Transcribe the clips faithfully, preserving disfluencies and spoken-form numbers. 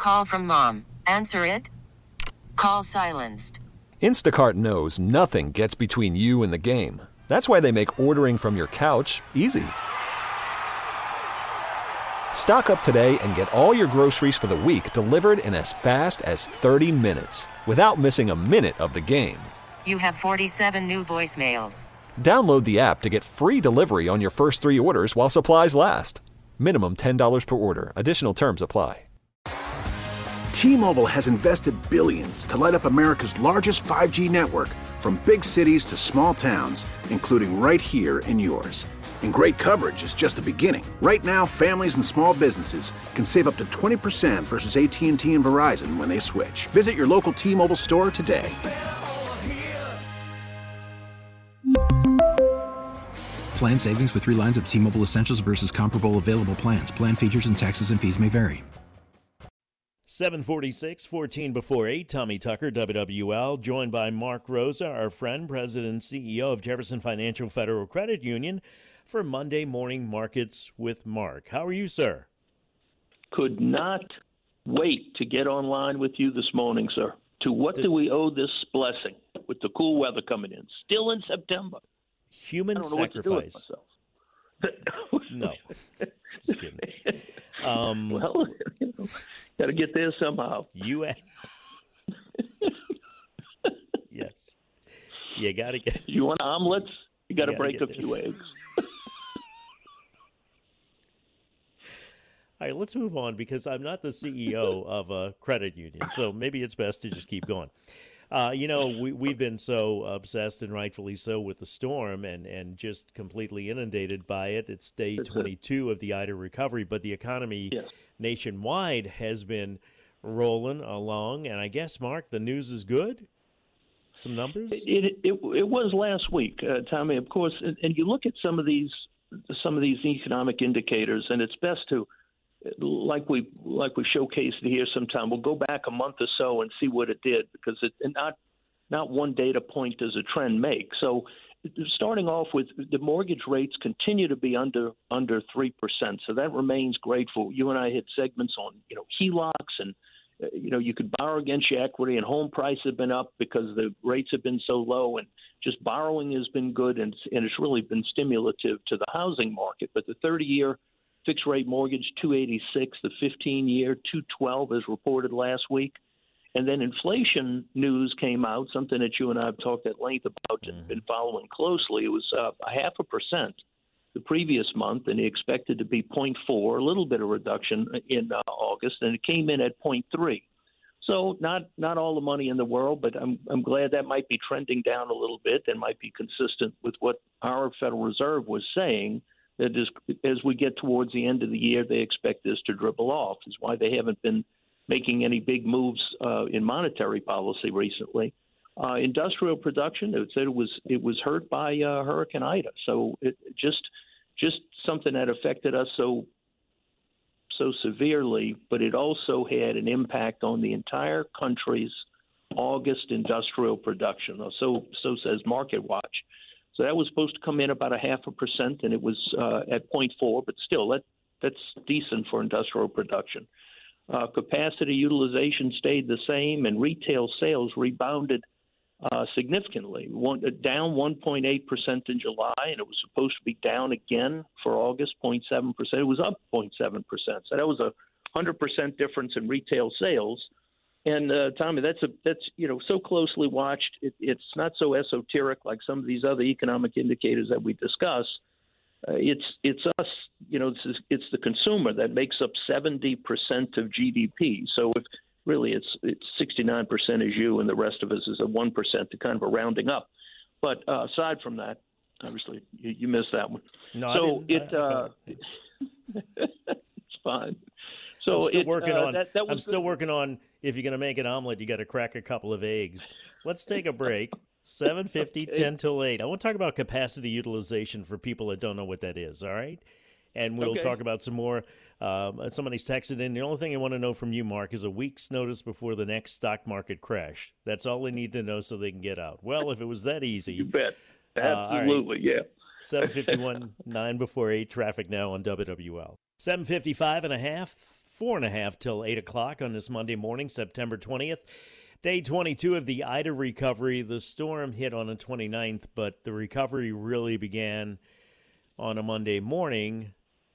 Call from mom. Answer it. Call silenced. Instacart knows nothing gets between you and the game. That's why they make ordering from your couch easy. Stock up today and get all your groceries for the week delivered in as fast as thirty minutes without missing a minute of the game. You have forty-seven new voicemails. Download the app to get free delivery on your first three orders while supplies last. Minimum ten dollars per order. Additional terms apply. T-Mobile has invested billions to light up America's largest five G network, from big cities to small towns, including right here in yours. And great coverage is just the beginning. Right now, families and small businesses can save up to twenty percent versus A T and T and Verizon when they switch. Visit your local T-Mobile store today. Plan savings with three lines of T-Mobile Essentials versus comparable available plans. Plan features and taxes and fees may vary. seven forty-six, fourteen before eight. Tommy Tucker, W W L, joined by Mark Rosa, our friend, President and C E O of Jefferson Financial Federal Credit Union, for Monday Morning Markets with Mark. How are you, sir? Could not wait to get online with you this morning, sir. To what do we owe this blessing with the cool weather coming in? Still in September. Human I don't know sacrifice. What to do with No. Just kidding. Um, well, you know, got to get there somehow. You Yes. You got to get. You want omelets? You got to break a this. few eggs. All right, let's move on because I'm not the C E O of a credit union, so maybe it's best to just keep going. Uh, you know, we, we've been so obsessed, and rightfully so, with the storm and, and just completely inundated by it. It's day twenty-two of the Ida recovery, but the economy yes. nationwide has been rolling along. And I guess, Mark, the news is good? Some numbers? It it, it, it was last week, uh, Tommy, of course. And, and you look at some of these some of these economic indicators, and it's best to, like we like we showcased here sometime, we'll go back a month or so and see what it did, because it and not not one data point does a trend make. So starting off with, the mortgage rates continue to be under under three percent. So that remains grateful. You and I had segments on, you know, H E L O Cs, and uh, you know, you could borrow against your equity, and home prices have been up because the rates have been so low, and just borrowing has been good, and, and it's really been stimulative to the housing market. But the thirty-year fixed rate mortgage, two eighty-six, the fifteen-year, two twelve, as reported last week. And then inflation news came out, something that you and I have talked at length about and been following closely. It was uh, a half a percent the previous month, and they expected to be zero point four, a little bit of reduction in uh, August, and it came in at zero point three. So not not all the money in the world, but I'm I'm glad that might be trending down a little bit and might be consistent with what our Federal Reserve was saying, that is, as we get towards the end of the year, they expect this to dribble off. Is why they haven't been making any big moves uh, in monetary policy recently. Uh, industrial production, it said it was it was hurt by uh, Hurricane Ida, so it just just something that affected us so so severely, but it also had an impact on the entire country's August industrial production. So so says Market Watch. So that was supposed to come in about a half a percent, and it was uh, at zero point four, but still, that that's decent for industrial production. Uh, capacity utilization stayed the same, and retail sales rebounded uh, significantly, one, down one point eight percent in July, and it was supposed to be down again for August, zero point seven percent. It was up zero point seven percent. So that was a one hundred percent difference in retail sales. And uh, Tommy, that's a that's you know so closely watched. It, it's not so esoteric like some of these other economic indicators that we discuss. Uh, it's it's us, you know, it's, it's the consumer that makes up seventy percent of G D P. So if really it's it's sixty-nine percent is you, and the rest of us is a one percent, to kind of a rounding up. But uh, aside from that, obviously you, you missed that one. No, so I didn't. it, I, I uh, it's fine. So I'm still it, working uh, on. That, that was I'm still good. working on. If you're going to make an omelet, you got to crack a couple of eggs. Let's take a break. seven fifty, ten till eight. I want to talk about capacity utilization for people that don't know what that is. All right, and we'll Okay. talk about some more. Um, somebody's texted in. The only thing I want to know from you, Mark, is a week's notice before the next stock market crash. That's all they need to know so they can get out. Well, if it was that easy, You bet. Uh, all right. Absolutely, yeah. seven fifty-one, nine before eight, traffic now on W W L. seven fifty-five and a half, four and a half till eight o'clock on this Monday morning, September twentieth. Day twenty-two of the Ida recovery. The storm hit on the twenty-ninth, but the recovery really began on a Monday morning.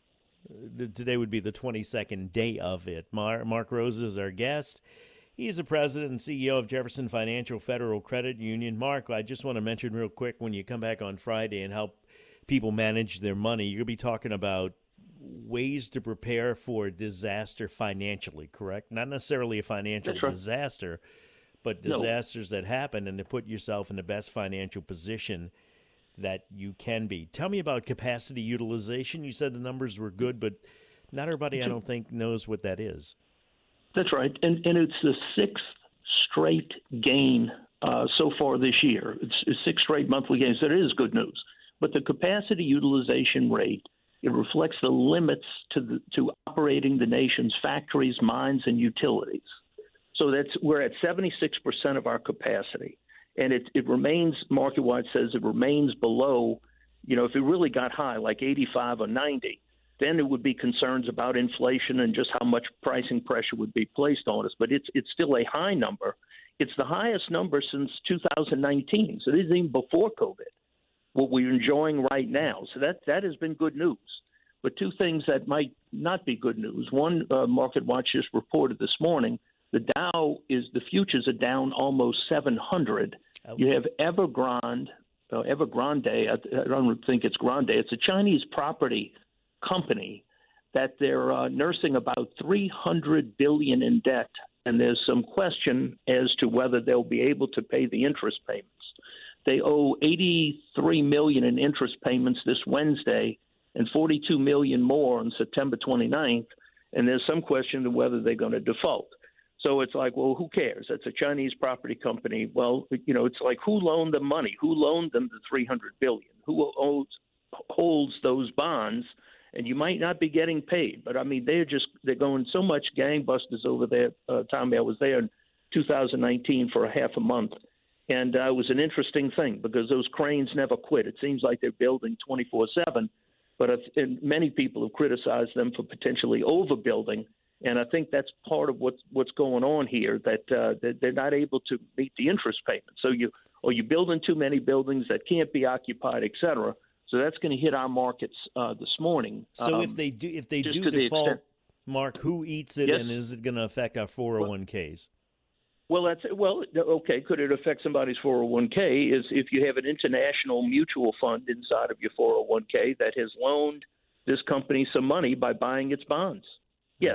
Today would be the twenty-second day of it. Mark Rosa is our guest. He's the president and C E O of Jefferson Financial Federal Credit Union. Mark, I just want to mention real quick, when you come back on Friday and help people manage their money, you're going to be talking about ways to prepare for disaster financially, correct? Not necessarily a financial That's right. disaster, but disasters no. that happen, and to put yourself in the best financial position that you can be. Tell me about capacity utilization. You said the numbers were good, but not everybody, I don't think, knows what that is. That's right, and and it's the sixth straight gain uh, so far this year. It's, it's six straight monthly gains. That is good news. But the capacity utilization rate, it reflects the limits to the, to operating the nation's factories, mines, and utilities. So that's we're at seventy-six percent of our capacity, and it it remains, market-wide says it remains below. You know, if it really got high, like eighty-five or ninety. Then it would be concerns about inflation and just how much pricing pressure would be placed on us. But it's it's still a high number. It's the highest number since two thousand nineteen. So this is even before COVID, what we're enjoying right now. So that, that has been good news. But two things that might not be good news. One, uh, Market Watch just reported this morning, the Dow is, the futures are down almost seven hundred. Ouch. You have Evergrande, uh, Evergrande, I, I don't think it's Grande. It's a Chinese property company that they're uh, nursing about three hundred billion dollars in debt, and there's some question as to whether they'll be able to pay the interest payments. They owe eighty-three million dollars in interest payments this Wednesday and forty-two million dollars more on September twenty-ninth, and there's some question of whether they're going to default. So it's like, well, who cares? That's a Chinese property company. Well, you know, it's like, who loaned them money? Who loaned them the three hundred billion dollars? Who owes, holds those bonds? And you might not be getting paid, but I mean, they're just they're going so much gangbusters over there. Uh, Tommy, I was there in two thousand nineteen for a half a month, and uh, it was an interesting thing because those cranes never quit. It seems like they're building twenty-four seven, but if, and many people have criticized them for potentially overbuilding, and I think that's part of what's what's going on here. That, uh, that they're not able to meet the interest payment. So you or you're building too many buildings that can't be occupied, et cetera. So that's going to hit our markets uh, this morning. So um, if they do, if they do default, extent, Mark, who eats it, yes? and is it going to affect our four oh one k's? Well, that's well, okay. Could it affect somebody's four oh one k? Is if you have an international mutual fund inside of your four oh one k that has loaned this company some money by buying its bonds, yes,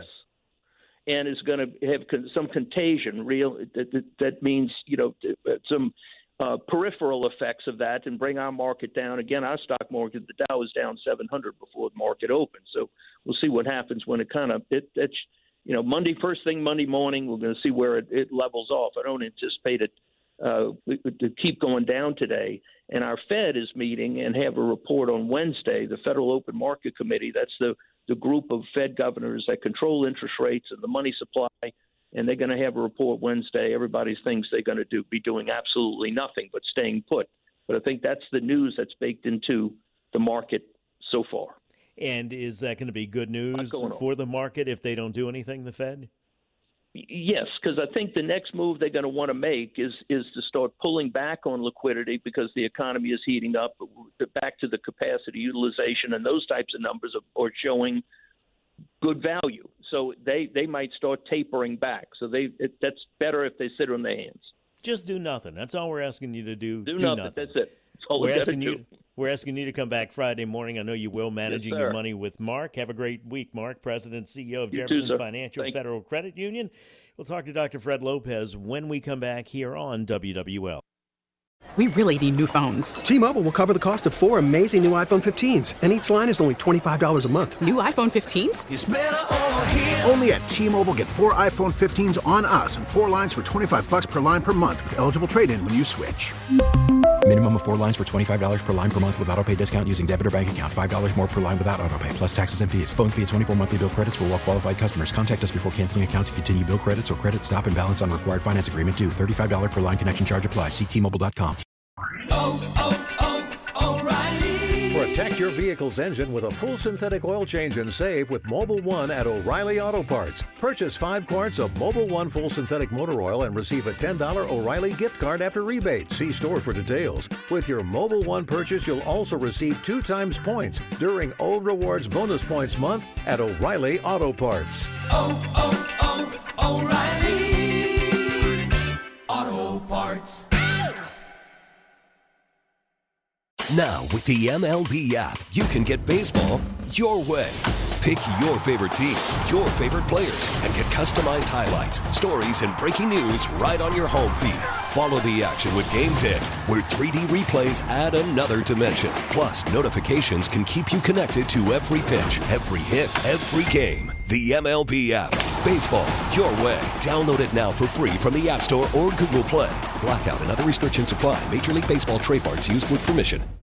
and is going to have con- some contagion. Real that, that, that means you know some. Uh, peripheral effects of that and bring our market down. Again, our stock market, the Dow is down seven hundred before the market opens. So we'll see what happens when it kind of, it, it's, you know, Monday, first thing Monday morning, we're going to see where it, it levels off. I don't anticipate it uh, to keep going down today. And our Fed is meeting and have a report on Wednesday, the Federal Open Market Committee. That's the, the group of Fed governors that control interest rates and the money supply. And they're going to have a report Wednesday. Everybody thinks they're going to do be doing absolutely nothing but staying put. But I think that's the news that's baked into the market so far. And is that going to be good news for the market if they don't do anything, the Fed? Yes, because I think the next move they're going to want to make is is to start pulling back on liquidity because the economy is heating up, back to the capacity utilization, and those types of numbers are, are showing good value. So they, they might start tapering back. So they it, that's better if they sit on their hands. Just do nothing. That's all we're asking you to do. Do, do nothing. nothing. That's it. That's all we're we asking do. you. We're asking you to come back Friday morning. I know you will, managing yes, your money with Mark. Have a great week, Mark, President and C E O of you Jefferson too, Financial Thank Federal Credit Union. We'll talk to Doctor Fred Lopez when we come back here on W W L. We really need new phones. T-Mobile will cover the cost of four amazing new iPhone fifteens, and each line is only twenty-five dollars a month. New iPhone fifteens? It's better over here. Only at T-Mobile, get four iPhone fifteens on us and four lines for twenty-five dollars per line per month with eligible trade-in when you switch. Minimum of four lines for twenty-five dollars per line per month with autopay discount using debit or bank account. five dollars more per line without autopay, plus taxes and fees. Phone fee at twenty-four monthly bill credits for well-qualified customers. Contact us before canceling account to continue bill credits or credit stop and balance on required finance agreement due. thirty-five dollars per line connection charge applies. See T Mobile dot com. Oh, oh, oh, O'Reilly. For a Protect your vehicle's engine with a full synthetic oil change and save with Mobil one at O'Reilly Auto Parts. Purchase five quarts of Mobil one full synthetic motor oil and receive a ten dollars O'Reilly gift card after rebate. See store for details. With your Mobil one purchase, you'll also receive two times points during O Rewards Bonus Points Month at O'Reilly Auto Parts. Oh, oh, oh, O'Reilly Auto Parts. Now, with the M L B app, you can get baseball your way. Pick your favorite team, your favorite players, and get customized highlights, stories, and breaking news right on your home feed. Follow the action with Game ten, where three D replays add another dimension. Plus, notifications can keep you connected to every pitch, every hit, every game. The M L B app. Baseball your way. Download it now for free from the App Store or Google Play. Blackout and other restrictions apply. Major League Baseball trademarks used with permission.